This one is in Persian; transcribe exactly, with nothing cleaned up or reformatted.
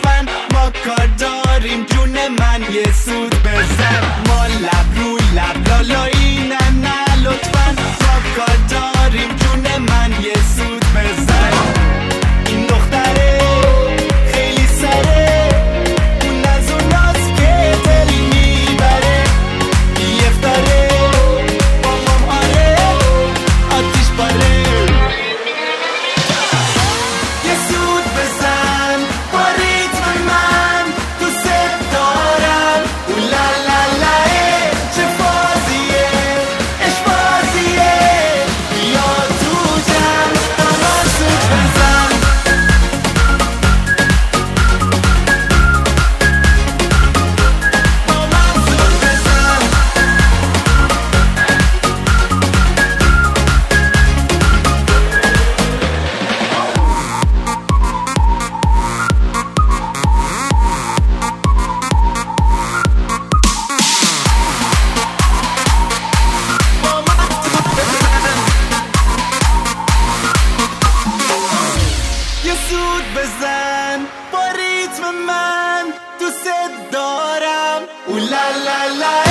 لطفاً ما کار داریم جون من یه سود بزن. ما لب روی لب لالایی نه نه لطفاً ما کار داریم جون من یه سود بزن. این دختره خیلی سره اون از اون ناز که دلی میبره. یفتاره بابام آره آتیش باره. یه سود بزن با ریتم من دوست دارم. اولالالا چه فازیه عشق بازیه بیا تو جمع با من سود بزن. با من سود بزن. یه سود بزن با ریتم من دوست دارم. اولالالا